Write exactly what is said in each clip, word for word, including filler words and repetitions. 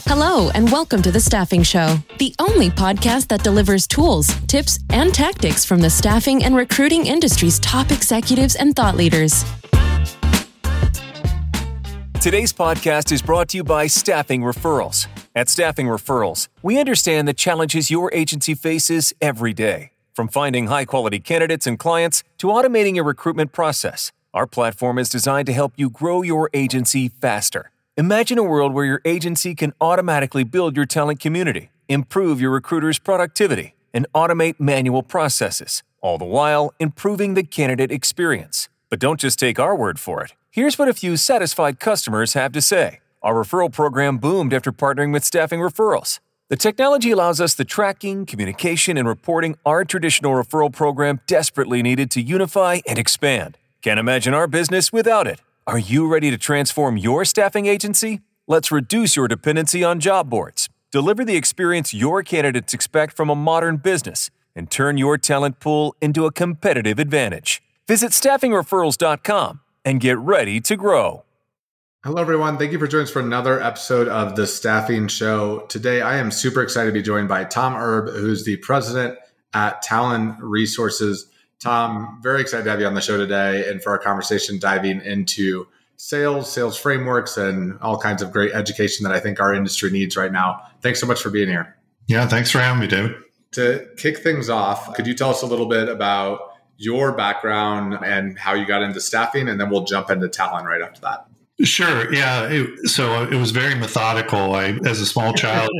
Hello, and welcome to The Staffing Show, the only podcast that delivers tools, tips, and tactics from the staffing and recruiting industry's top executives and thought leaders. Today's podcast is brought to you by Staffing Referrals. At Staffing Referrals, we understand the challenges your agency faces every day. From finding high-quality candidates and clients to automating your recruitment process, our platform is designed to help you grow your agency faster. Imagine a world where your agency can automatically build your talent community, improve your recruiters' productivity, and automate manual processes, all the while improving the candidate experience. But don't just take our word for it. Here's what a few satisfied customers have to say. Our referral program boomed after partnering with Staffing Referrals. The technology allows us the tracking, communication, and reporting our traditional referral program desperately needed to unify and expand. Can't imagine our business without it. Are you ready to transform your staffing agency? Let's reduce your dependency on job boards, deliver the experience your candidates expect from a modern business, and turn your talent pool into a competitive advantage. Visit staffing referrals dot com and get ready to grow. Hello, everyone. Thank you for joining us for another episode of The Staffing Show. Today, I am super excited to be joined by Tom Erb, who's the president at Talon Resources. Tom, very excited to have you on the show today and for our conversation diving into sales, sales frameworks, and all kinds of great education that I think our industry needs right now. Thanks so much for being here. Yeah, thanks for having me, David. To kick things off, could you tell us a little bit about your background and how you got into staffing, and then we'll jump into Talon right after that. Sure. Yeah. It, so it was very methodical. I, as a small child,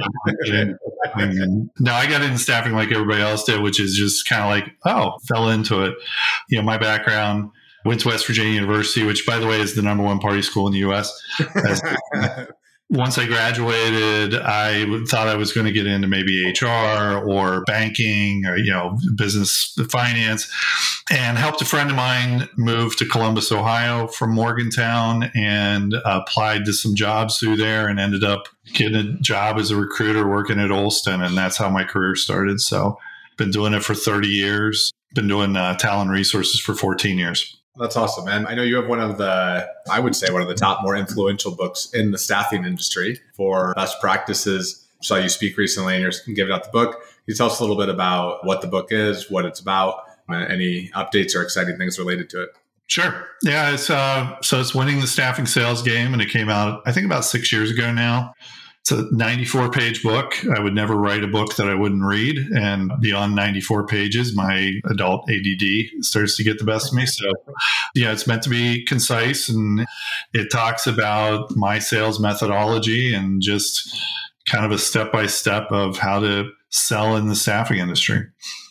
now I got into staffing like everybody else did, which is just kind of like, oh, fell into it. You know, my background, went to West Virginia University, which, by the way, is the number one party school in the U S As, once I graduated, I thought I was going to get into maybe H R or banking or, you know, business finance, and helped a friend of mine move to Columbus, Ohio from Morgantown, and applied to some jobs through there and ended up getting a job as a recruiter working at Olston. And that's how my career started. So been doing it for thirty years, been doing uh, Talon Resources for fourteen years. That's awesome, man. I know you have one of the, I would say one of the top more influential books in the staffing industry for best practices. Saw you speak recently and you're giving out the book. Can you tell us a little bit about what the book is, what it's about, and any updates or exciting things related to it? Sure. Yeah. It's uh, so it's Winning the Staffing Sales Game, and it came out, I think, about six years ago now. It's a ninety-four page book. I would never write a book that I wouldn't read. And beyond ninety-four pages, my adult A D D starts to get the best of me. So, yeah, it's meant to be concise, and it talks about my sales methodology and just kind of a step-by-step of how to sell in the staffing industry.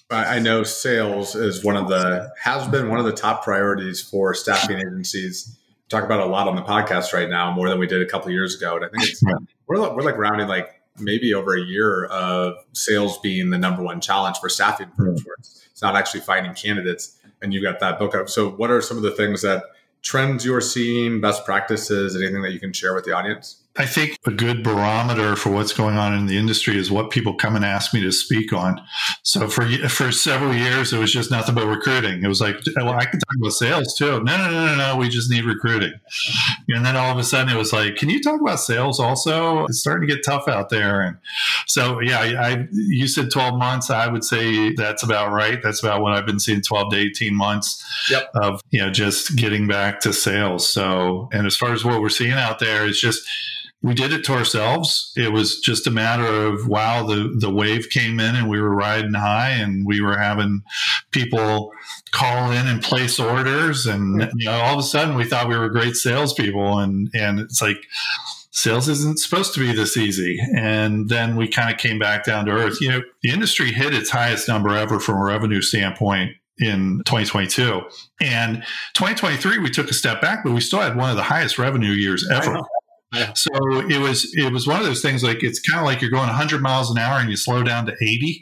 I know sales is one of the, has been one of the top priorities for staffing agencies. We talk about it a lot on the podcast right now, more than we did a couple of years ago. And I think it's, we're, we're like rounding like maybe over a year of sales being the number one challenge for staffing firms, where it's not actually finding candidates. And you've got that book up. So what are some of the things that trends you're seeing, best practices, anything that you can share with the audience? I think a good barometer for what's going on in the industry is what people come and ask me to speak on. So for for several years, it was just nothing but recruiting. It was like, well, I can talk about sales too. No, no, no, no, no. We just need recruiting. And then all of a sudden it was like, can you talk about sales also? It's starting to get tough out there. And so, yeah, I, you said twelve months. I would say that's about right. That's about what I've been seeing, twelve to eighteen months yep. of, you know, just getting back to sales. So, and as far as what we're seeing out there, it's just, we did it to ourselves. It was just a matter of, wow, the, the wave came in and we were riding high, and we were having people call in and place orders. And, you know, all of a sudden we thought we were great salespeople. And, and it's like, sales isn't supposed to be this easy. And then we kind of came back down to earth. You know, the industry hit its highest number ever from a revenue standpoint in twenty twenty-two. And twenty twenty-three, we took a step back, but we still had one of the highest revenue years ever. Yeah. So it was it was one of those things, like, it's kind of like you're going one hundred miles an hour and you slow down to eighty,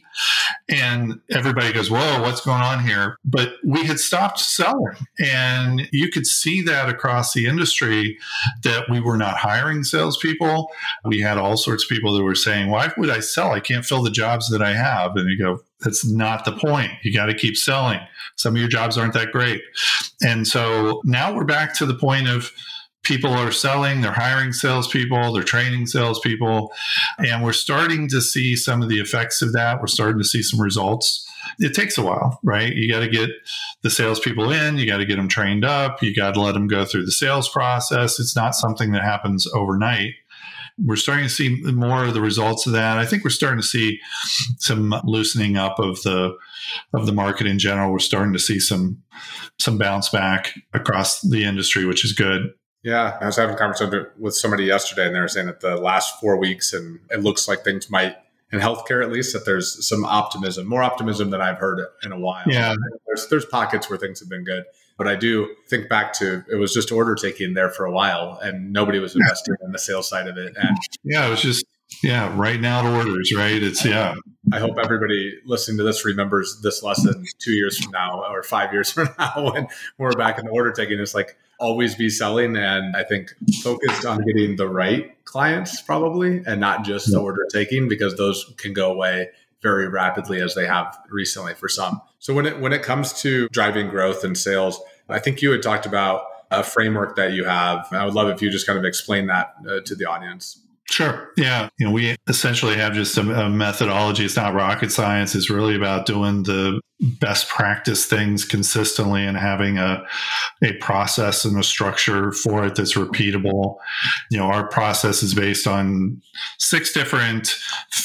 and everybody goes, whoa, what's going on here? But we had stopped selling, and you could see that across the industry, that we were not hiring salespeople. We had all sorts of people that were saying, why would I sell? I can't fill the jobs that I have. And you go, that's not the point. You got to keep selling. Some of your jobs aren't that great. And so now we're back to the point of people are selling, they're hiring salespeople, they're training salespeople, and we're starting to see some of the effects of that. We're starting to see some results. It takes a while, right? You got to get the salespeople in, you got to get them trained up, you got to let them go through the sales process. It's not something that happens overnight. We're starting to see more of the results of that. I think we're starting to see some loosening up of the of the market in general. We're starting to see some some bounce back across the industry, which is good. Yeah, I was having a conversation with somebody yesterday, and they were saying that the last four weeks, and it looks like things might, in healthcare at least, that there's some optimism, more optimism than I've heard in a while. Yeah, there's there's pockets where things have been good. But I do think back to, it was just order taking there for a while, and nobody was investing in the sales side of it. And yeah, it was just, yeah, writing out orders, right? It's, yeah. I hope everybody listening to this remembers this lesson two years from now or five years from now when we're back in the order taking. It's like, always be selling. And I think focused on getting the right clients probably, and not just the order taking, because those can go away very rapidly as they have recently for some. So when it when it comes to driving growth and sales, I think you had talked about a framework that you have. I would love if you just kind of explain that uh, to the audience. Sure. Yeah. You know, we essentially have just a, a methodology. It's not rocket science. It's really about doing the best practice things consistently and having a, a process and a structure for it that's repeatable. You know, our process is based on six different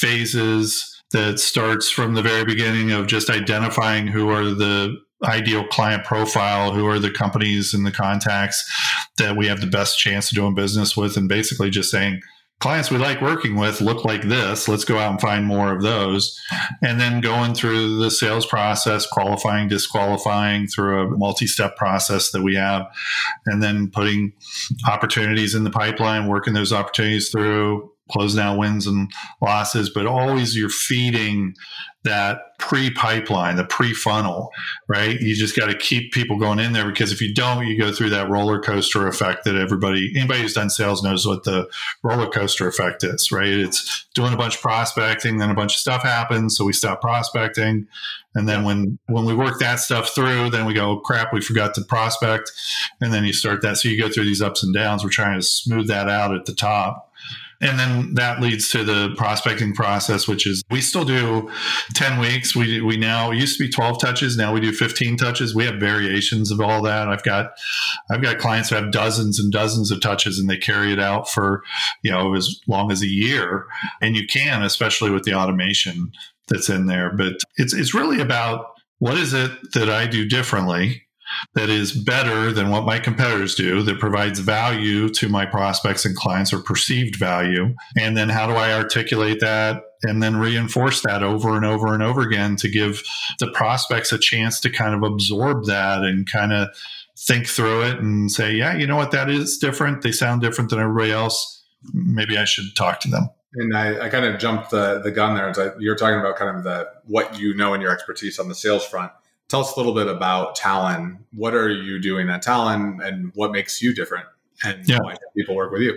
phases that starts from the very beginning of just identifying who are the ideal client profile, who are the companies and the contacts that we have the best chance of doing business with, and basically just saying, clients we like working with look like this. Let's go out and find more of those. And then going through the sales process, qualifying, disqualifying through a multi-step process that we have, and then putting opportunities in the pipeline, working those opportunities through, closing out wins and losses. But always you're feeding that pre-pipeline, the pre-funnel, right? You just got to keep people going in there, because if you don't, you go through that roller coaster effect that everybody, anybody who's done sales knows what the roller coaster effect is, right? It's doing a bunch of prospecting, then a bunch of stuff happens, so we stop prospecting. And then when, when we work that stuff through, then we go, oh, crap, we forgot to prospect. And then you start that. So you go through these ups and downs. We're trying to smooth that out at the top. And then that leads to the prospecting process, which is we still do ten weeks. We we now, it used to be twelve touches. Now we do fifteen touches. We have variations of all that. I've got I've got clients who have dozens and dozens of touches, and they carry it out for, you know, as long as a year. And you can, especially with the automation that's in there. But it's it's really about, what is it that I do differently that is better than what my competitors do, that provides value to my prospects and clients, or perceived value? And then how do I articulate that and then reinforce that over and over and over again to give the prospects a chance to kind of absorb that and kind of think through it and say, yeah, you know what, that is different. They sound different than everybody else. Maybe I should talk to them. And I, I kind of jumped the, the gun there. It's like you're talking about kind of the what you know and your expertise on the sales front. Tell us a little bit about Talon. What are you doing at Talon, and what makes you different? And yeah. why do people work with you?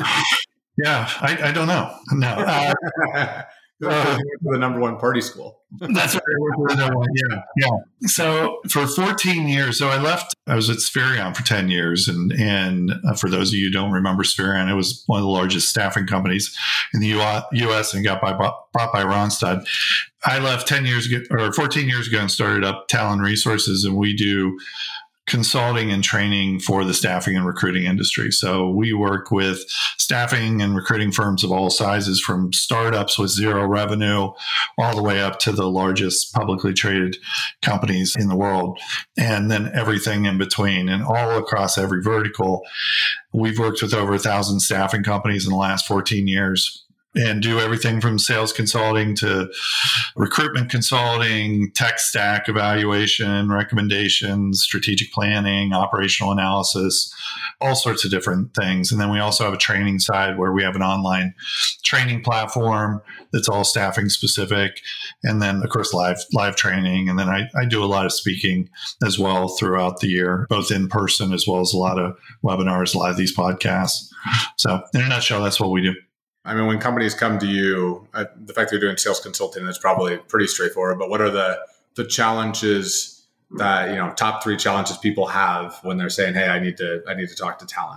yeah, I, I don't know. No. Uh, uh, the number one party school. That's right. I work for the number one. Yeah, yeah. So for fourteen years, so I left. I was at Spherion for ten years, and and for those of you who don't remember Spherion, it was one of the largest staffing companies in the U S and got by, bought by Randstad. I left ten years ago, or fourteen years ago, and started up Talon Resources, and we do consulting and training for the staffing and recruiting industry. So we work with staffing and recruiting firms of all sizes, from startups with zero revenue all the way up to the largest publicly traded companies in the world, and then everything in between, and all across every vertical. We've worked with over a thousand staffing companies in the last fourteen years. And do everything from sales consulting to recruitment consulting, tech stack evaluation, recommendations, strategic planning, operational analysis, all sorts of different things. And then we also have a training side where we have an online training platform that's all staffing specific. And then, of course, live live training. And then I, I do a lot of speaking as well throughout the year, both in person as well as a lot of webinars, a lot of these podcasts. So in a nutshell, that's what we do. I mean, when companies come to you, uh, the fact that you're doing sales consulting is probably pretty straightforward. But what are the the challenges that, you know, top three challenges people have when they're saying, "Hey, I need to I need to talk to Talon"?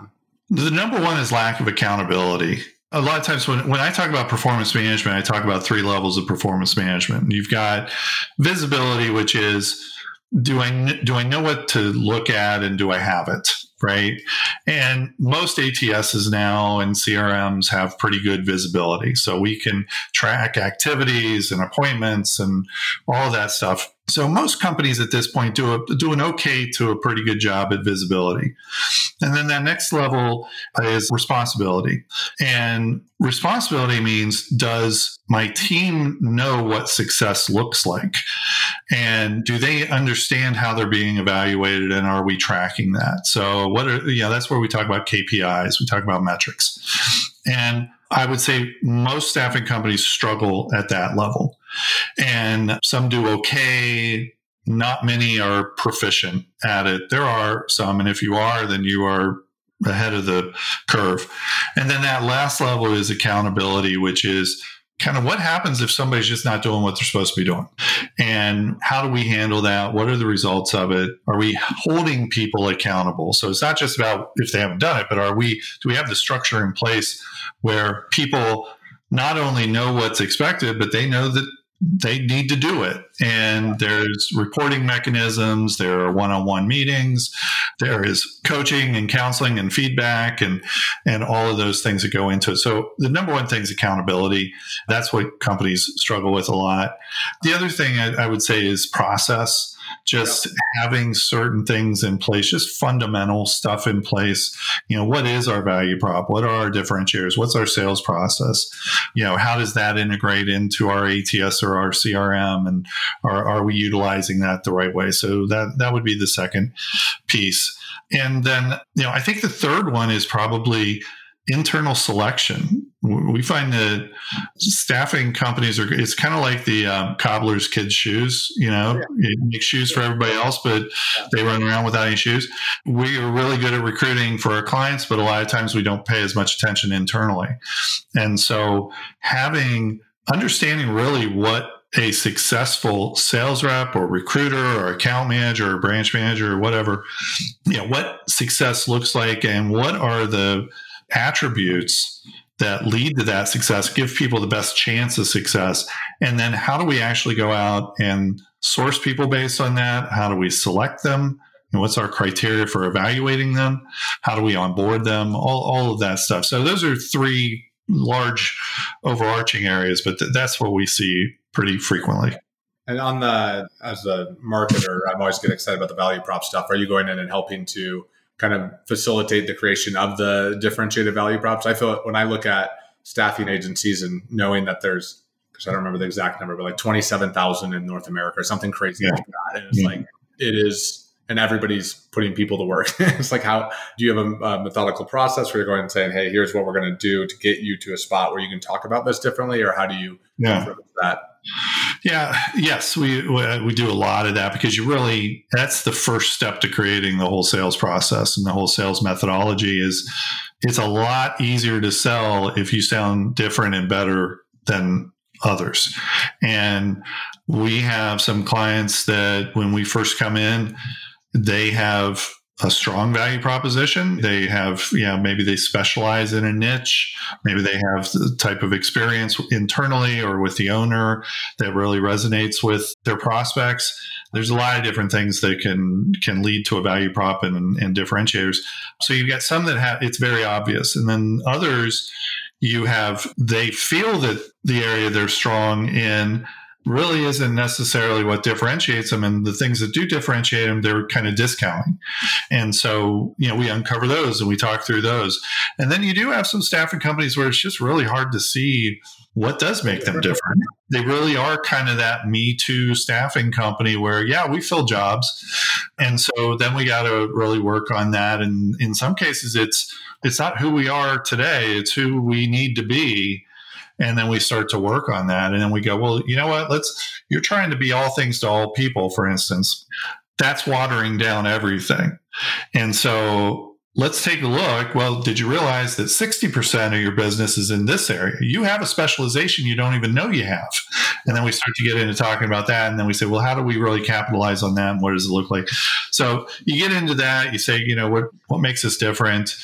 The number one is lack of accountability. A lot of times when, when I talk about performance management, I talk about three levels of performance management. You've got visibility, which is, do I, do I know what to look at and do I have it? Right. And most A T Ss now and C R Ms have pretty good visibility. So we can track activities and appointments and all of that stuff. So most companies at this point do a, do an okay to a pretty good job at visibility. And then that next level is responsibility. And responsibility means, does my team know what success looks like? And do they understand how they're being evaluated, and are we tracking that? So what are, you know, that's where we talk about K P Is, we talk about metrics. And I would say most staffing companies struggle at that level. And some do okay. Not many are proficient at it. There are some, and if you are, then you are ahead of the curve. And then that last level is accountability, which is kind of what happens if somebody's just not doing what they're supposed to be doing, and how do we handle that? What are the results of it? Are we holding people accountable? So it's not just about if they haven't done it, but are we, do we have the structure in place where people not only know what's expected, but they know that they need to do it. And there's reporting mechanisms, there are one-on-one meetings, there is coaching and counseling and feedback and, and all of those things that go into it. So the number one thing is accountability. That's what companies struggle with a lot. The other thing I, I would say is process. Just yep. having certain things in place, just fundamental stuff in place. You know, what is our value prop? What are our differentiators? What's our sales process? You know, how does that integrate into our A T S or our C R M? And are, are we utilizing that the right way? So that, that would be the second piece. And then, you know, I think the third one is probably internal selection. We find that staffing companies are, it's kind of like the um, cobbler's kids' shoes, you know, yeah. you make shoes for everybody else, but they run around without any shoes. We are really good at recruiting for our clients, but a lot of times we don't pay as much attention internally. And so having, understanding really what a successful sales rep or recruiter or account manager or branch manager or whatever, you know, what success looks like and what are the attributes that lead to that success, give people the best chance of success. And then how do we actually go out and source people based on that? How do we select them? And what's our criteria for evaluating them? How do we onboard them? All, all of that stuff. So those are three large overarching areas, but th- that's what we see pretty frequently. And on the, as a marketer, I'm always getting excited about the value prop stuff. Are you going in and helping to kind of facilitate the creation of the differentiated value props? I feel when I look at staffing agencies and knowing that there's, because I don't remember the exact number, but like twenty-seven thousand in North America or something crazy yeah. like that. And it's yeah. like, it is, and everybody's putting people to work. It's like, how do you have a, a methodical process where you're going and saying, hey, here's what we're going to do to get you to a spot where you can talk about this differently? Or how do you yeah. approach that? Yeah. Yes, we we do a lot of that because you really, that's the first step to creating the whole sales process and the whole sales methodology. Is it's a lot easier to sell if you sound different and better than others. And we have some clients that when we first come in, they have a strong value proposition. They have, you know, maybe they specialize in a niche. Maybe they have the type of experience internally or with the owner that really resonates with their prospects. There's a lot of different things that can can lead to a value prop and, and differentiators. So you've got some that have, it's very obvious. And then others, you have, they feel that the area they're strong in really isn't necessarily what differentiates them. And the things that do differentiate them, they're kind of discounting. And so, you know, we uncover those and we talk through those. And then you do have some staffing companies where it's just really hard to see what does make them different. They really are kind of that Me Too staffing company where, yeah, we fill jobs. And so then we got to really work on that. And in some cases, it's, it's not who we are today. It's who we need to be. And then we start to work on that. And then we go, well, you know what? Let's, you're trying to be all things to all people, for instance. That's watering down everything. And so let's take a look. Well, did you realize that sixty percent of your business is in this area? You have a specialization you don't even know you have. And then we start to get into talking about that. And then we say, well, how do we really capitalize on that? And what does it look like? So you get into that. You say, you know, what, what makes us different?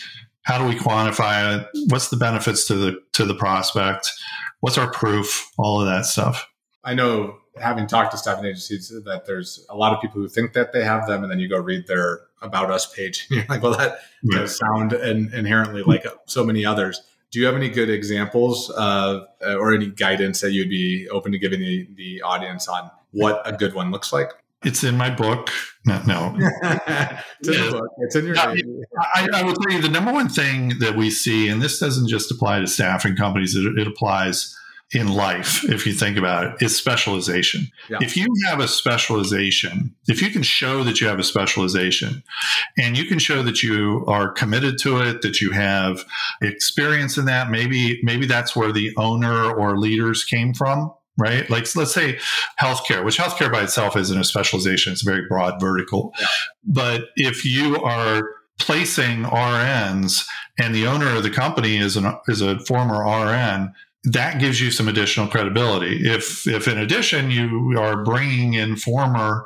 How do we quantify it? What's the benefits to the to the prospect? What's our proof? All of that stuff. I know, having talked to staffing agencies, that there's a lot of people who think that they have them, and then you go read their About Us page, and you're like, well, that Right. does sound in, inherently like so many others. Do you have any good examples of, uh, or any guidance that you'd be open to giving the, the audience on what a good one looks like? It's in my book. No, no. It's in Yeah. the book. It's in your No, name. I, I will tell you the number one thing that we see, and this doesn't just apply to staffing companies, it, it applies in life, if you think about it, is specialization. Yeah. If you have a specialization, if you can show that you have a specialization and you can show that you are committed to it, that you have experience in that, maybe, maybe that's where the owner or leaders came from. Right? Like, let's say healthcare, which healthcare by itself isn't a specialization. It's a very broad vertical. Yeah. But if you are placing R Ns and the owner of the company is an is a former R N, that gives you some additional credibility. If if in addition you are bringing in former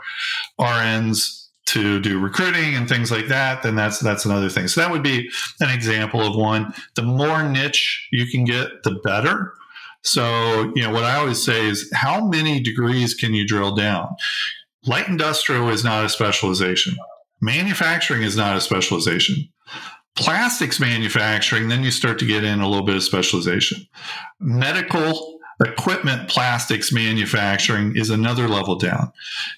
R Ns to do recruiting and things like that, then that's that's another thing. So that would be an example of one. The more niche you can get, the better. So, you know, what I always say is, how many degrees can you drill down? Light industrial is not a specialization. Manufacturing is not a specialization. Plastics manufacturing, then you start to get in a little bit of specialization. Medical equipment plastics manufacturing is another level down.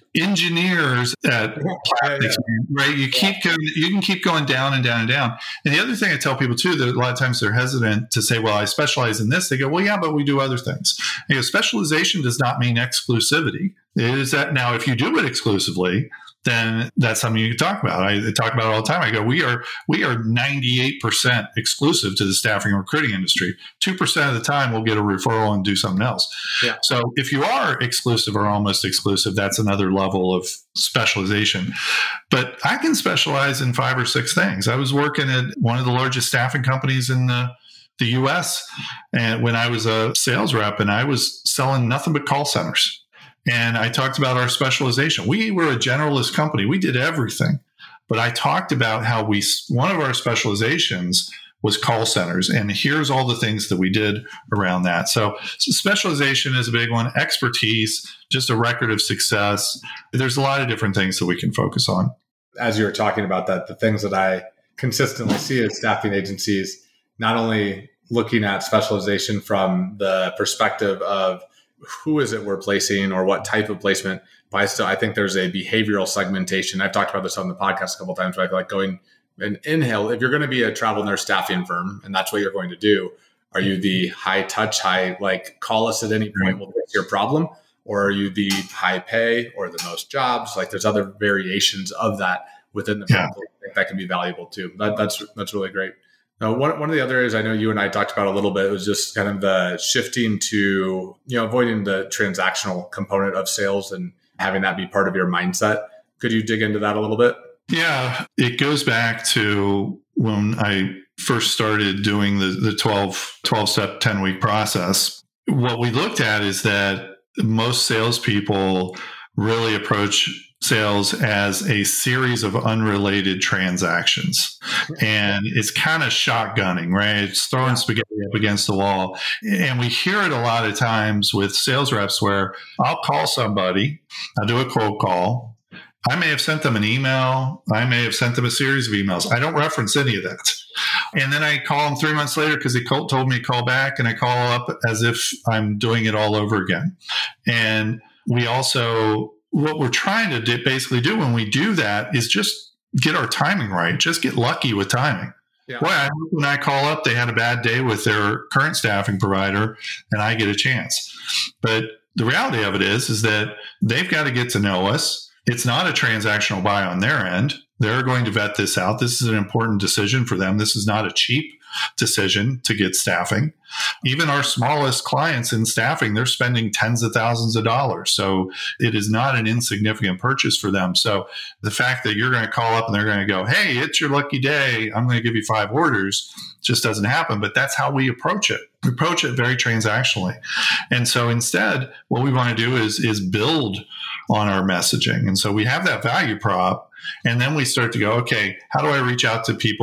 Engineers at plastics, right? You keep going, you can keep going down and down and down. And the other thing I tell people too, that a lot of times they're hesitant to say, well, I specialize in this. They go, well, yeah, but we do other things. You know, specialization does not mean exclusivity. It is that now, if you do it exclusively, then that's something you can talk about. I talk about it all the time. I go, we are we are ninety-eight percent exclusive to the staffing and recruiting industry. two percent of the time we'll get a referral and do something else. Yeah. So if you are exclusive or almost exclusive, that's another level of specialization. But I can specialize in five or six things. I was working at one of the largest staffing companies in the the U S and when I was a sales rep, and I was selling nothing but call centers. And I talked about our specialization. We were a generalist company. We did everything. But I talked about how we, one of our specializations was call centers. And here's all the things that we did around that. So, so specialization is a big one. Expertise, just a record of success. There's a lot of different things that we can focus on. As you were talking about that, the things that I consistently see as staffing agencies, not only looking at specialization from the perspective of who is it we're placing or what type of placement, but I still, I think there's a behavioral segmentation. I've talked about this on the podcast a couple of times, but I feel like going and inhale, if you're going to be a travel nurse staffing firm and that's what you're going to do, are you the high touch, high, like call us at any point, we'll fix your problem? Or are you the high pay or the most jobs? Like there's other variations of that within the yeah. firm. I think that can be valuable too. That, that's, that's really great. Now, one, one of the other areas I know you and I talked about a little bit was just kind of the shifting to, you know, avoiding the transactional component of sales and having that be part of your mindset. Could you dig into that a little bit? Yeah, it goes back to when I first started doing the, the twelve, twelve-step, ten-week process. What we looked at is that most salespeople really approach sales as a series of unrelated transactions. And it's kind of shotgunning, right? It's throwing spaghetti up against the wall. And we hear it a lot of times with sales reps where I'll call somebody, I'll do a cold call. I may have sent them an email. I may have sent them a series of emails. I don't reference any of that. And then I call them three months later because they told me to call back, and I call up as if I'm doing it all over again. And we also, what we're trying to do, basically do when we do that is just get our timing right. Just get lucky with timing. Yeah. Boy, I, when I call up, they had a bad day with their current staffing provider, and I get a chance. But the reality of it is, is that they've got to get to know us. It's not a transactional buy on their end. They're going to vet this out. This is an important decision for them. This is not a cheap decision to get staffing. Even our smallest clients in staffing, they're spending tens of thousands of dollars. So it is not an insignificant purchase for them. So the fact that you're going to call up and they're going to go, hey, it's your lucky day, I'm going to give you five orders, just doesn't happen. But that's how we approach it. We approach it very transactionally. And so instead, what we want to do is, is build on our messaging. And so we have that value prop. And then we start to go, okay, how do I reach out to people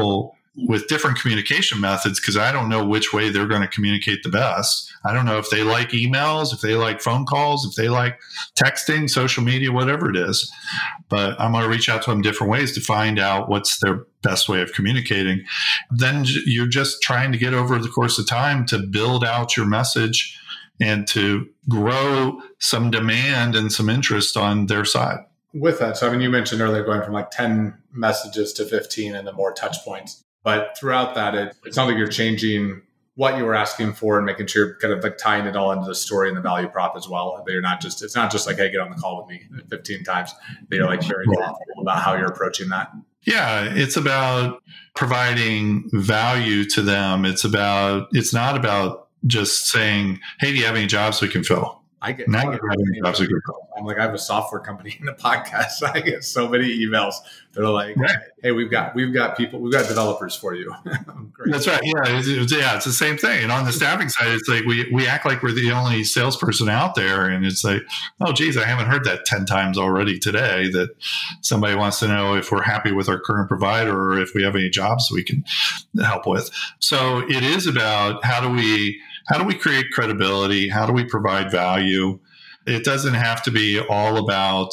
with different communication methods because I don't know which way they're going to communicate the best. I don't know if they like emails, if they like phone calls, if they like texting, social media, whatever it is. But I'm going to reach out to them different ways to find out what's their best way of communicating. Then you're just trying to get over the course of time to build out your message and to grow some demand and some interest on their side. With that, so I mean, you mentioned earlier going from like ten messages to fifteen and then more touch points. But throughout that, it, it sounds like you're changing what you were asking for and making sure you're kind of like tying it all into the story and the value prop as well. That you're not just, it's not just like, hey, get on the call with me fifteen times. That you're like very thoughtful about how you're approaching that. Yeah, it's about providing value to them. It's about, it's not about just saying, hey, do you have any jobs we can fill? I get, now I get jobs I'm like, I have a software company in the podcast. I get so many emails that are like, right. hey, we've got, we've got people, we've got developers for you. Great. That's right. Yeah. It's, it's, yeah. It's the same thing. And on the staffing side, it's like, we, we act like we're the only salesperson out there. And it's like, oh geez, I haven't heard that ten times already today that somebody wants to know if we're happy with our current provider or if we have any jobs we can help with. So it is about how do we, How do we create credibility? How do we provide value? It doesn't have to be all about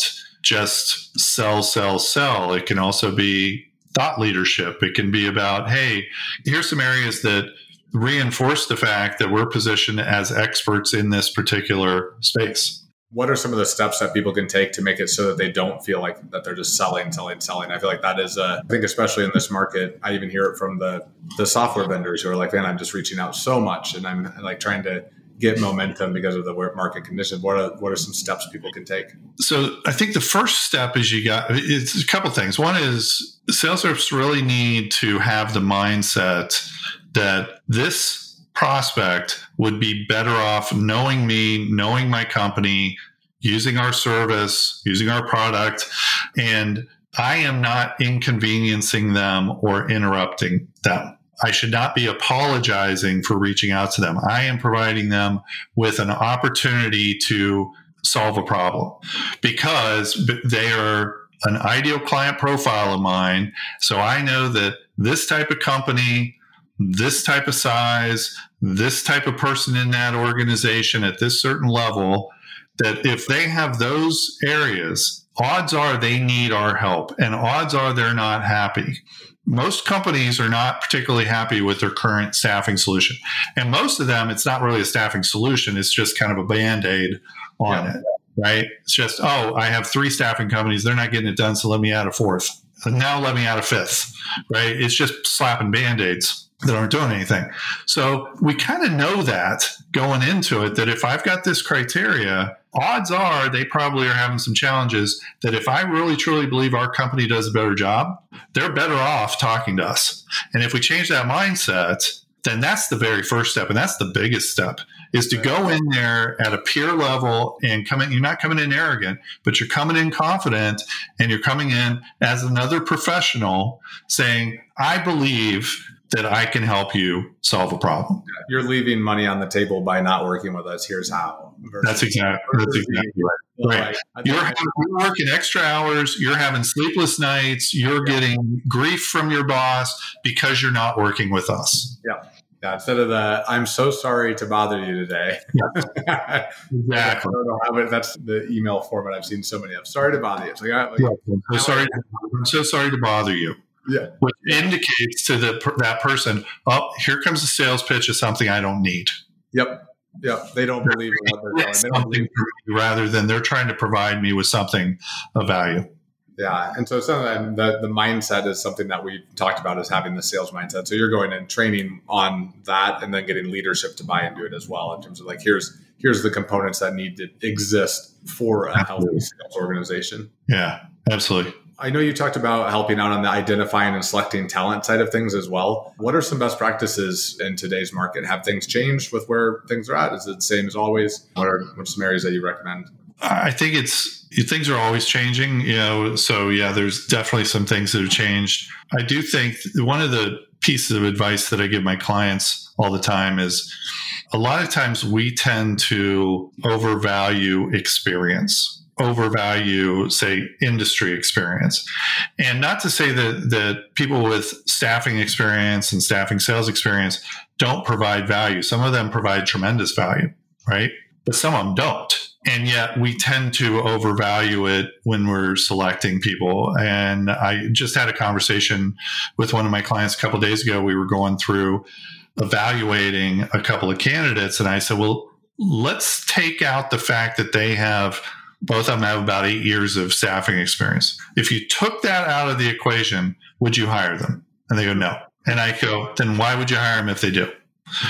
just sell, sell, sell. It can also be thought leadership. It can be about, hey, here's some areas that reinforce the fact that we're positioned as experts in this particular space. What are some of the steps that people can take to make it so that they don't feel like that they're just selling, selling, selling? I feel like that is, uh, I think especially in this market, I even hear it from the the software vendors who are like, man, I'm just reaching out so much and I'm like trying to get momentum because of the market conditions. What are, what are some steps people can take? So I think the first step is you got, it's a couple of things. One is sales reps really need to have the mindset that this prospect would be better off knowing me, knowing my company, using our service, using our product, and I am not inconveniencing them or interrupting them. I should not be apologizing for reaching out to them. I am providing them with an opportunity to solve a problem because they are an ideal client profile of mine. So I know that this type of company, this type of size, this type of person in that organization at this certain level, that if they have those areas, odds are they need our help and odds are they're not happy. Most companies are not particularly happy with their current staffing solution. And most of them, it's not really a staffing solution. It's just kind of a Band-Aid on yeah. it, right? It's just, oh, I have three staffing companies. They're not getting it done. So let me add a fourth. And now let me add a fifth, right? It's just slapping Band-Aids that aren't doing anything. So we kind of know that going into it, that if I've got this criteria, odds are they probably are having some challenges that if I really truly believe our company does a better job, they're better off talking to us. And if we change that mindset, then that's the very first step. And that's the biggest step is to go in there at a peer level and come in. You're not coming in arrogant, but you're coming in confident and you're coming in as another professional saying, I believe that I can help you solve a problem. You're leaving money on the table by not working with us. Here's how. That's exactly, that's exactly right. right. You're, having, you're working extra hours. You're having sleepless nights. You're getting grief from your boss because you're not working with us. Yeah. Yeah, instead of the, I'm so sorry to bother you today. Yeah. Exactly. I don't know how, but that's the email format I've seen so many of. Sorry to bother you. It's like, like, yeah, I'm, so sorry, I'm so sorry to bother you. Yeah. Which indicates to the that person, oh, here comes a sales pitch of something I don't need. Yep. Yep. They don't believe in what they're doing. They don't believe rather than they're trying to provide me with something of value. Yeah. And so some the, the mindset is something that we've talked about is having the sales mindset. So you're going and training on that and then getting leadership to buy into it as well in terms of like, here's here's the components that need to exist for a healthy sales organization. Yeah, absolutely. I know you talked about helping out on the identifying and selecting talent side of things as well. What are some best practices in today's market? Have things changed with where things are at? Is it the same as always? What are, what are some areas that you recommend? I think it's things are always changing, you know. So yeah, there's definitely some things that have changed. I do think one of the pieces of advice that I give my clients all the time is a lot of times we tend to overvalue experience. overvalue, say, industry experience. And not to say that, that people with staffing experience and staffing sales experience don't provide value. Some of them provide tremendous value, right? But some of them don't. And yet we tend to overvalue it when we're selecting people. And I just had a conversation with one of my clients a couple of days ago. We were going through evaluating a couple of candidates. And I said, well, let's take out the fact that they have, both of them have about eight years of staffing experience. If you took that out of the equation, would you hire them? And they go, no. And I go, then why would you hire them if they do?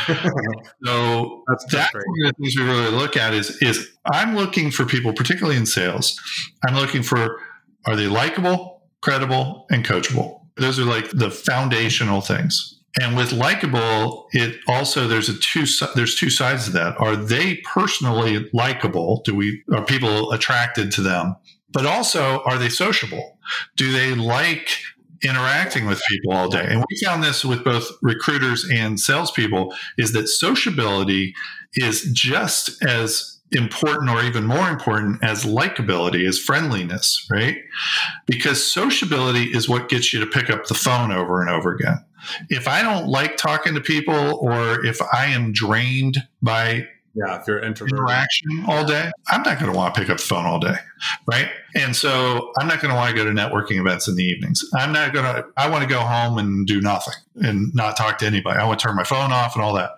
So that's, that's one of the things we really look at is, is I'm looking for people, particularly in sales. I'm looking for, are they likable, credible, and coachable? Those are like the foundational things. And with likable, it also, there's a two, there's two sides to that. Are they personally likable? Do we, are people attracted to them? But also, are they sociable? Do they like interacting with people all day? And we found this with both recruiters and salespeople, is that sociability is just as important or even more important as likability, as friendliness, right? Because sociability is what gets you to pick up the phone over and over again. If I don't like talking to people, or if I am drained by Yeah, if you're introverted. interaction all day, I'm not going to want to pick up the phone all day, right? And so I'm not going to want to go to networking events in the evenings. I'm not going to, I want to go home and do nothing and not talk to anybody. I want to turn my phone off and all that.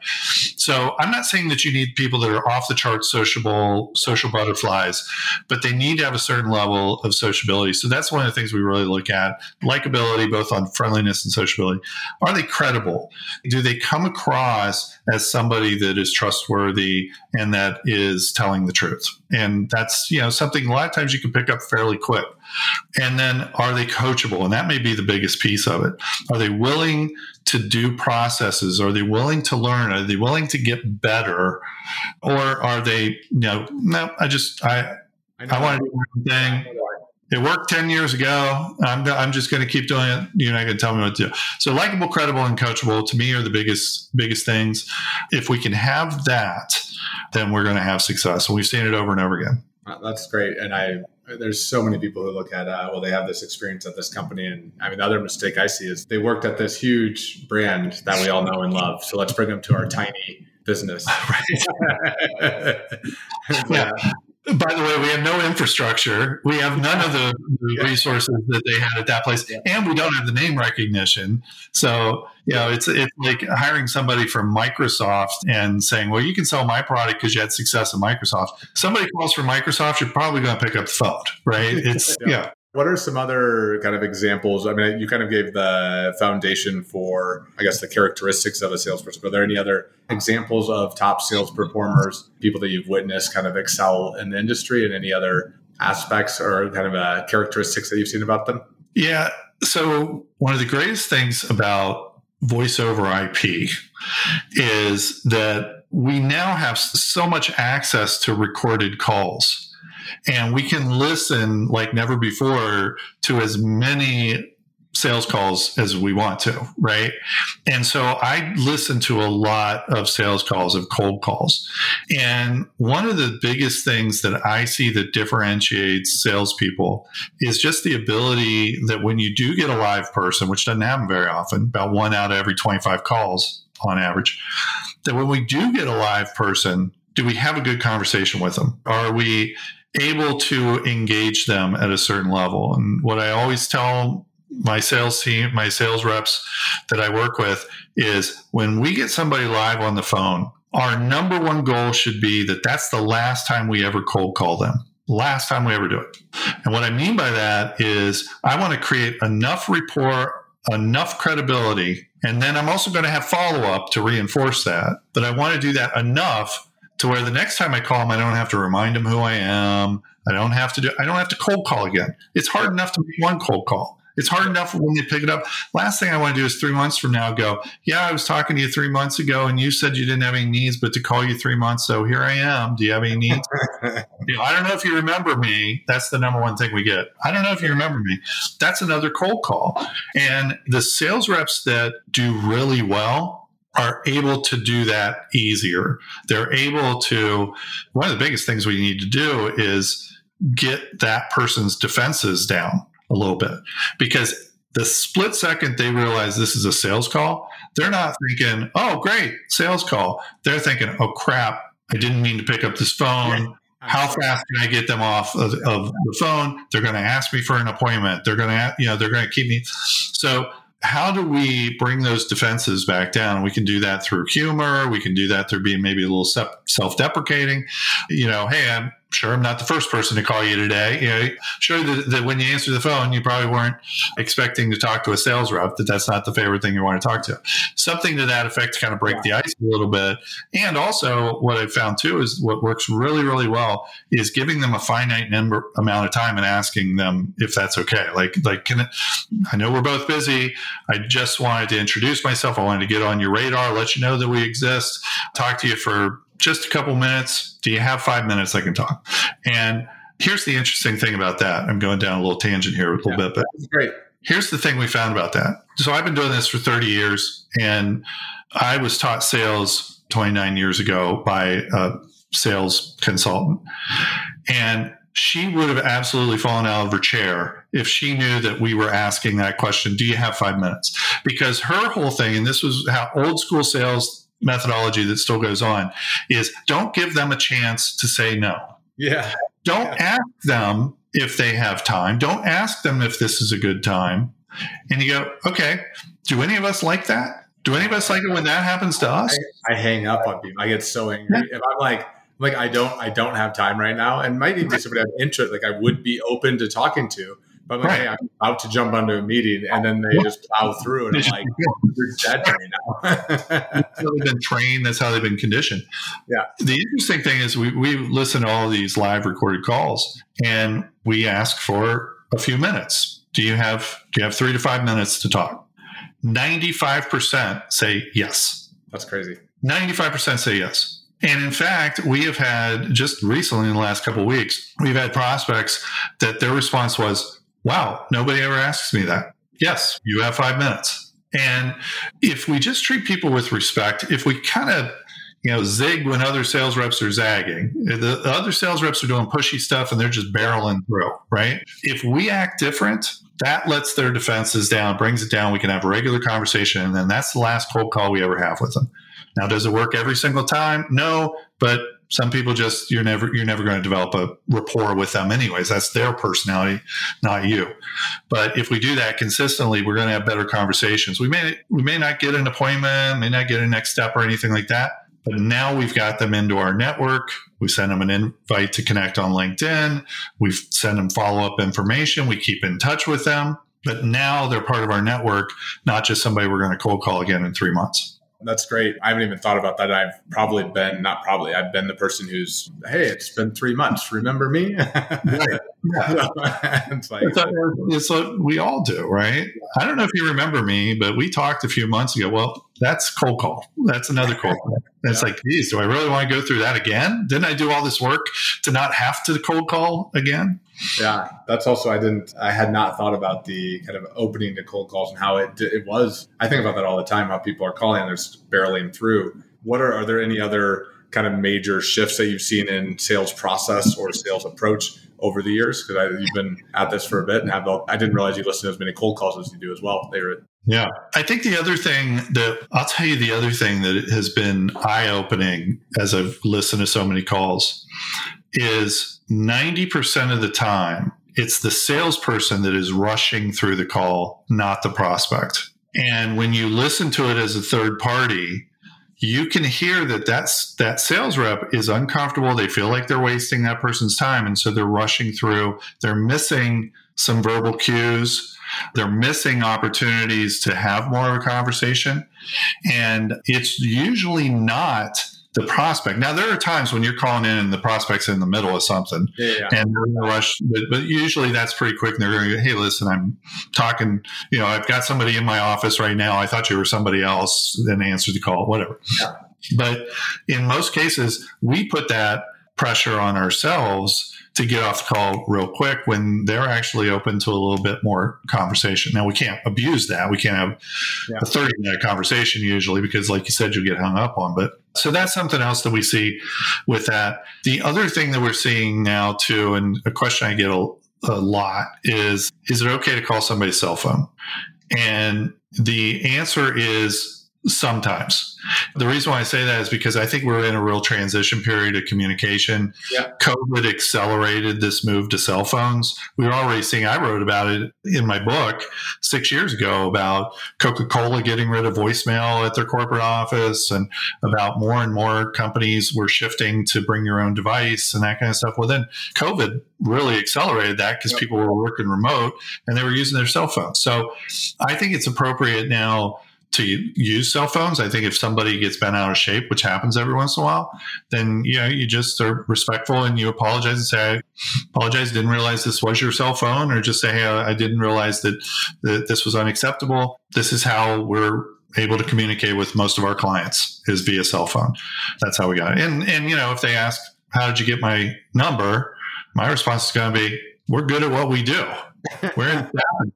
So I'm not saying that you need people that are off the charts sociable, social butterflies, but they need to have a certain level of sociability. So that's one of the things we really look at. Likability, both on friendliness and sociability. Are they credible? Do they come across as somebody that is trustworthy and that is telling the truth? And that's, you know, something a lot of times you can pick up fairly quick. And then, are they coachable? And that may be the biggest piece of it. Are they willing to do processes? Are they willing to learn? Are they willing to get better? Or are they, you know, no, I just, I, I, I want to do one thing. It worked ten years ago. I'm, I'm just going to keep doing it. You're not going to tell me what to do. So likable, credible, and coachable to me are the biggest, biggest things. If we can have that, then we're going to have success. And we've seen it over and over again. That's great. And I, there's so many people who look at, uh, well, they have this experience at this company. And I mean, the other mistake I see is they worked at this huge brand that we all know and love. So let's bring them to our tiny business. Right. Yeah. By the way, we have no infrastructure. We have none of the, the resources that they had at that place, yeah. And we don't have the name recognition. So, you know, it's it's like hiring somebody from Microsoft and saying, "Well, you can sell my product because you had success at Microsoft." Somebody calls from Microsoft, you're probably going to pick up the phone, right? It's yeah. yeah. What are some other kind of examples? I mean, you kind of gave the foundation for, I guess, the characteristics of a salesperson. Are there any other examples of top sales performers, people that you've witnessed kind of excel in the industry, and any other aspects or kind of uh, characteristics that you've seen about them? Yeah. So one of the greatest things about voice over I P is that we now have so much access to recorded calls. And we can listen like never before to as many sales calls as we want to, right? And so I listen to a lot of sales calls, of cold calls. And one of the biggest things that I see that differentiates salespeople is just the ability that when you do get a live person, which doesn't happen very often, about one out of every twenty-five calls on average, that when we do get a live person, do we have a good conversation with them? Are we able to engage them at a certain level? And what I always tell my sales team, my sales reps that I work with is when we get somebody live on the phone, our number one goal should be that that's the last time we ever cold call them. Last time we ever do it. And what I mean by that is I want to create enough rapport, enough credibility, and then I'm also going to have follow-up to reinforce that. But I want to do that enough to where the next time I call them, I don't have to remind them who I am. I don't have to do, I don't have to cold call again. It's hard enough to make one cold call. It's hard enough when they pick it up. Last thing I want to do is three months from now go, yeah, I was talking to you three months ago and you said you didn't have any needs, but to call you three months. So here I am. Do you have any needs? You know, I don't know if you remember me. That's the number one thing we get. I don't know if you remember me. That's another cold call. And the sales reps that do really well are able to do that easier. They're able to, one of the biggest things we need to do is get that person's defenses down a little bit, because the split second they realize this is a sales call, they're not thinking, oh, great, sales call. They're thinking, oh, crap, I didn't mean to pick up this phone. How fast can I get them off of, of the phone? They're going to ask me for an appointment. They're going to, you know, they're going to keep me. So how do we bring those defenses back down? We can do that through humor. We can do that through being maybe a little self-deprecating. You know, hey, I'm sure I'm not the first person to call you today. You know, sure that, that when you answer the phone, you probably weren't expecting to talk to a sales rep, that that's not the favorite thing you want to talk to. Something to that effect to kind of break yeah. the ice a little bit. And also what I've found too is what works really, really well is giving them a finite number amount of time and asking them if that's okay. Like, like, can it, I know we're both busy. I just wanted to introduce myself. I wanted to get on your radar, let you know that we exist, talk to you for just a couple minutes. Do you have five minutes I can talk? And here's the interesting thing about that. I'm going down a little tangent here a little yeah, bit, but great. Here's the thing we found about that. So I've been doing this for thirty years, and I was taught sales twenty-nine years ago by a sales consultant. And she would have absolutely fallen out of her chair if she knew that we were asking that question, do you have five minutes? Because her whole thing, and this was how old school sales methodology that still goes on, is don't give them a chance to say no. Yeah. Don't yeah. ask them if they have time. Don't ask them if this is a good time. And you go, okay, do any of us like that? Do any of us like it when that happens to us? I, I hang up on people. I get so angry. Yeah. If I'm like, like, I don't, I don't have time right now, and might even be somebody I have interest, like I would be open to talking to, but I'm like, right. hey, I'm about to jump onto a meeting, and then they just plow through, and I'm like, you're dead to me now. That's how they've been trained. That's how they've been conditioned. Yeah. The interesting thing is we, we listen to all of these live recorded calls, and we ask for a few minutes. Do you have, do you have three to five minutes to talk? ninety-five percent say yes. That's crazy. ninety-five percent say yes. And in fact, we have had just recently in the last couple of weeks, we've had prospects that their response was, wow, nobody ever asks me that. Yes, you have five minutes. And if we just treat people with respect, if we kind of, you know, zig when other sales reps are zagging, the other sales reps are doing pushy stuff and they're just barreling through, right? If we act different, that lets their defenses down, brings it down. We can have a regular conversation. And then that's the last cold call we ever have with them. Now, does it work every single time? No, but some people just, you're never, you're never going to develop a rapport with them anyways. That's their personality, not you. But if we do that consistently, we're going to have better conversations. We may, we may not get an appointment, may not get a next step or anything like that. But now we've got them into our network. We send them an invite to connect on LinkedIn. We send them follow-up information. We keep in touch with them. But now they're part of our network, not just somebody we're going to cold call again in three months. That's great. I haven't even thought about that. I've probably been, not probably, I've been the person who's, hey, it's been three months. Remember me? Right. Yeah. it's like, it's, it's what we all do, right? I don't know if you remember me, but we talked a few months ago. Well, that's cold call. That's another cold call. And it's yeah. like, geez, do I really want to go through that again? Didn't I do all this work to not have to cold call again? Yeah, that's also, I didn't, I had not thought about the kind of opening to cold calls and how it it was. I think about that all the time, how people are calling and they're just barreling through. What are, are there any other kind of major shifts that you've seen in sales process or sales approach over the years? Because you've been at this for a bit and have, I didn't realize you listen to as many cold calls as you do as well. They were Yeah. I think the other thing that I'll tell you, the other thing that has been eye-opening as I've listened to so many calls is ninety percent of the time, it's the salesperson that is rushing through the call, not the prospect. And when you listen to it as a third party, you can hear that that's, that sales rep is uncomfortable. They feel like they're wasting that person's time. And so they're rushing through. They're missing some verbal cues. They're missing opportunities to have more of a conversation. And it's usually not the prospect. Now, there are times when you're calling in and the prospect's in the middle of something yeah, yeah. and they're in a rush, but, but usually that's pretty quick. And they're going to go, hey, listen, I'm talking, you know, I've got somebody in my office right now. I thought you were somebody else. Then answer the call, whatever. Yeah. But in most cases, we put that pressure on ourselves to get off the call real quick when they're actually open to a little bit more conversation. Now, we can't abuse that. We can't have yeah. a thirty minute conversation usually because, like you said, you'll get hung up on. But So that's something else that we see with that. The other thing that we're seeing now too, and a question I get a, a lot is, is it okay to call somebody's cell phone? And the answer is sometimes. The reason why I say that is because I think we're in a real transition period of communication. Yeah. COVID accelerated this move to cell phones. We were already seeing, I wrote about it in my book six years ago about Coca-Cola getting rid of voicemail at their corporate office, and about more and more companies were shifting to bring your own device and that kind of stuff. Well, then COVID really accelerated that because yep. people were working remote and they were using their cell phones. So I think it's appropriate now to use cell phones. I think if somebody gets bent out of shape, which happens every once in a while, then you know you just are respectful and you apologize and say, I apologize, didn't realize this was your cell phone, or just say, hey, I didn't realize that, that this was unacceptable. This is how we're able to communicate with most of our clients, is via cell phone. That's how we got it. And, and you know, if they ask, how did you get my number? My response is going to be, we're good at what we do. We're in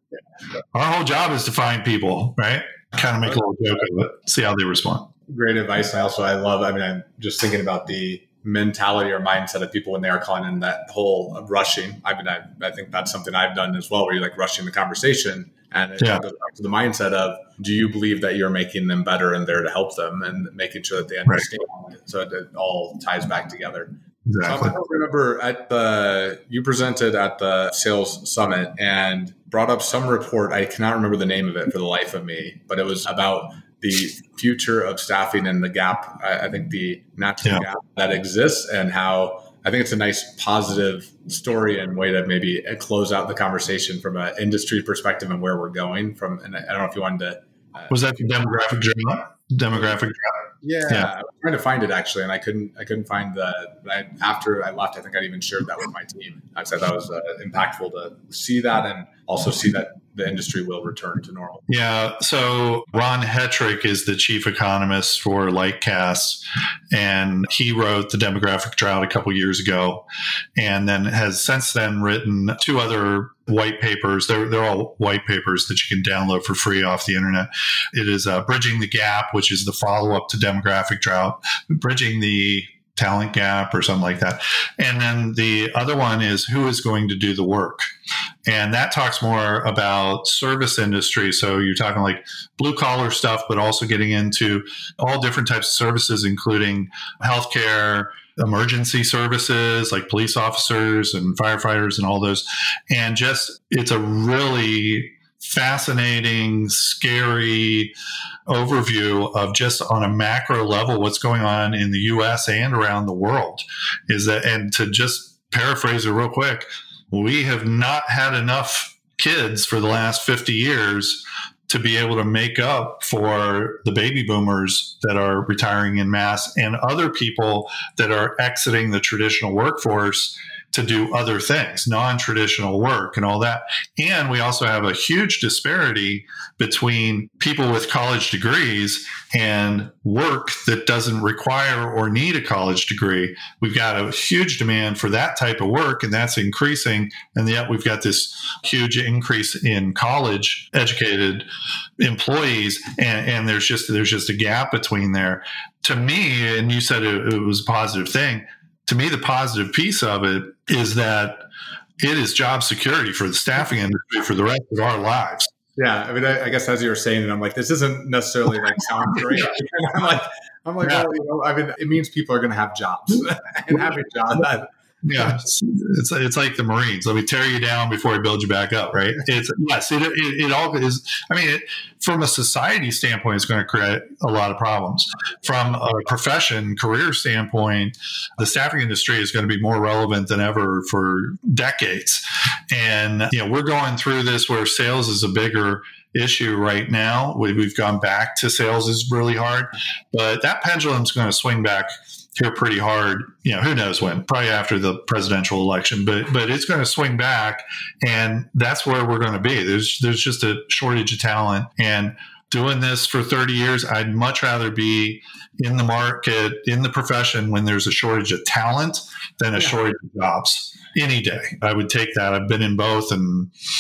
Our whole job is to find people, right? Kind of make a little joke of it, see how they respond. Great advice. I also, I love, I mean, I'm just thinking about the mentality or mindset of people when they are calling in, that whole of rushing. I mean, I, I think that's something I've done as well, where you're like rushing the conversation. And it yeah. goes back to the mindset of, do you believe that you're making them better and there to help them and making sure that they understand? Right. So it, it all ties back together. Exactly. So I remember at the, you presented at the Sales Summit and brought up some report. I cannot remember the name of it for the life of me, but it was about the future of staffing and the gap. I, I think the natural yeah. gap that exists, and how I think it's a nice positive story and way to maybe close out the conversation from an industry perspective and where we're going from. And I don't know if you wanted to. Uh, was that the demographic journal? Demographic journal? Yeah, yeah, I was trying to find it actually, and I couldn't. I couldn't find the. I, after I left, I think I even shared that with my team. I said that was uh, impactful to see that, and also see that the industry will return to normal. Yeah. So Ron Hetrick is the chief economist for Lightcast, and he wrote the Demographic Drought a couple years ago, and then has since then written two other white papers. They're, they're all white papers that you can download for free off the internet. It is uh, Bridging the Gap, which is the follow-up to Demographic Drought, Bridging the Talent Gap or something like that. And then the other one is Who is Going to Do the Work? And that talks more about service industry. So you're talking like blue collar stuff, but also getting into all different types of services, including healthcare, emergency services like police officers and firefighters and all those. And just, it's a really fascinating, scary overview of just on a macro level what's going on in the U S and around the world. Is that, and to just paraphrase it real quick, we have not had enough kids for the last fifty years to be able to make up for the baby boomers that are retiring en masse and other people that are exiting the traditional workforce to do other things, non-traditional work and all that. And we also have a huge disparity between people with college degrees and work that doesn't require or need a college degree. We've got a huge demand for that type of work, and that's increasing. And yet we've got this huge increase in college educated employees. And, and there's just, there's just a gap between there. To me, and you said it, it was a positive thing, to me, the positive piece of it is that it is job security for the staffing industry for the rest of our lives. Yeah, I mean, I, I guess as you were saying, and I'm like, this isn't necessarily like sound great. And I'm like, I'm like, yeah. well, you know, I mean, it means people are going to have jobs, and having jobs. I, Yeah, it's, it's it's like the Marines. Let me tear you down before I build you back up, right? It's yes, it it, it all is. I mean, it, from a society standpoint, it's going to create a lot of problems. From a profession, career standpoint, the staffing industry is going to be more relevant than ever for decades. And you know, we're going through this where sales is a bigger issue right now. We, we've gone back to sales is really hard, but that pendulum's going to swing back here pretty hard, you know, who knows when, probably after the presidential election, but but it's going to swing back, and that's where we're going to be. There's there's just a shortage of talent, and doing this for thirty years, I'd much rather be in the market, in the profession when there's a shortage of talent than a yeah. shortage of jobs any day. I would take that. I've been in both, and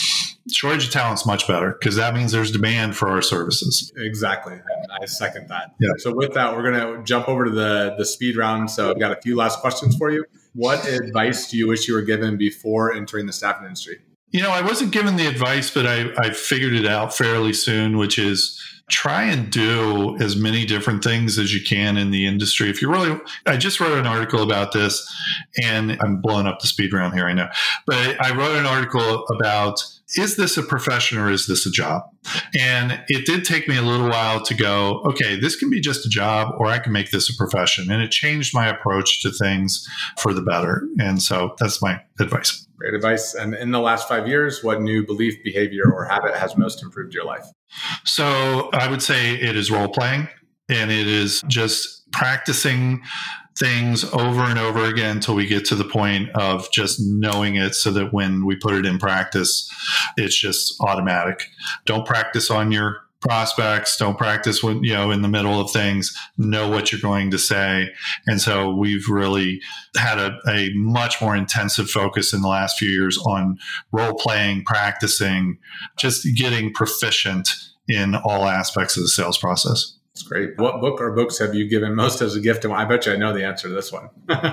Shortage of talent is much better because that means there's demand for our services. Exactly. I second that. Yeah. So with that, we're going to jump over to the, the speed round. So I've got a few last questions for you. What advice do you wish you were given before entering the staffing industry? You know, I wasn't given the advice, but I, I figured it out fairly soon, which is try and do as many different things as you can in the industry. If you really, I just wrote an article about this, and I'm blowing up the speed round here, I know, but I wrote an article about, is this a profession or is this a job? And it did take me a little while to go, okay, this can be just a job or I can make this a profession. And it changed my approach to things for the better. And so that's my advice. Great advice. And in the last five years, what new belief, behavior, or habit has most improved your life? So I would say it is role playing, and it is just practicing things over and over again until we get to the point of just knowing it, so that when we put it in practice, it's just automatic. Don't practice on your prospects. Don't practice when, you know, in the middle of things. Know what you're going to say. And so we've really had a, a much more intensive focus in the last few years on role playing, practicing, just getting proficient in all aspects of the sales process. That's great. What book or books have you given most as a gift? And I bet you I know the answer to this one.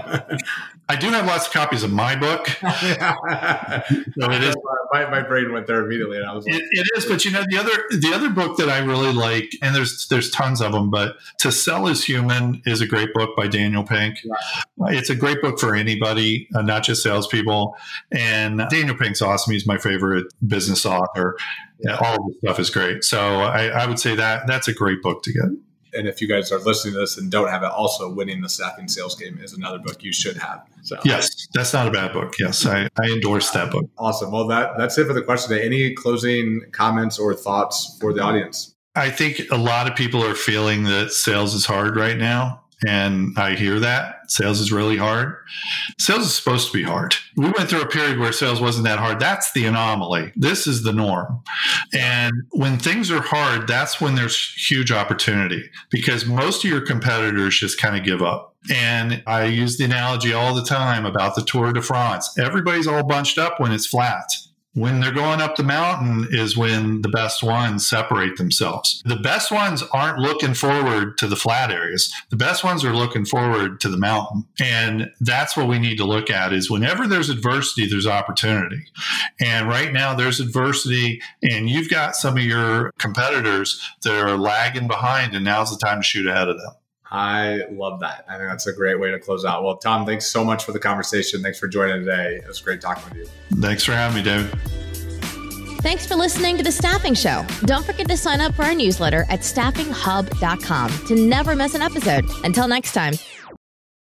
I do have lots of copies of my book. Yeah. So it is. My, my brain went there immediately, and I was like, it, it is. But you know, the other the other book that I really like, and there's there's tons of them, but To Sell is Human is a great book by Daniel Pink. Yeah. It's a great book for anybody, uh, not just salespeople. And Daniel Pink's awesome. He's my favorite business author. Yeah, all of this stuff is great. So I, I would say that that's a great book to get. And if you guys are listening to this and don't have it, also Winning the Staffing Sales Game is another book you should have. So yes, that's not a bad book. Yes, I, I endorse that book. Awesome. Well, that that's it for the question today. Any closing comments or thoughts for the audience? I think a lot of people are feeling that sales is hard right now. And I hear that. Sales is really hard. Sales is supposed to be hard. We went through a period where sales wasn't that hard. That's the anomaly. This is the norm. And when things are hard, that's when there's huge opportunity, because most of your competitors just kind of give up. And I use the analogy all the time about the Tour de France. Everybody's all bunched up when it's flat. When they're going up the mountain is when the best ones separate themselves. The best ones aren't looking forward to the flat areas. The best ones are looking forward to the mountain. And that's what we need to look at, is whenever there's adversity, there's opportunity. And right now there's adversity, and you've got some of your competitors that are lagging behind, and now's the time to shoot ahead of them. I love that. I think that's a great way to close out. Well, Tom, thanks so much for the conversation. Thanks for joining today. It was great talking with you. Thanks for having me, David. Thanks for listening to The Staffing Show. Don't forget to sign up for our newsletter at staffing hub dot com to never miss an episode. Until next time.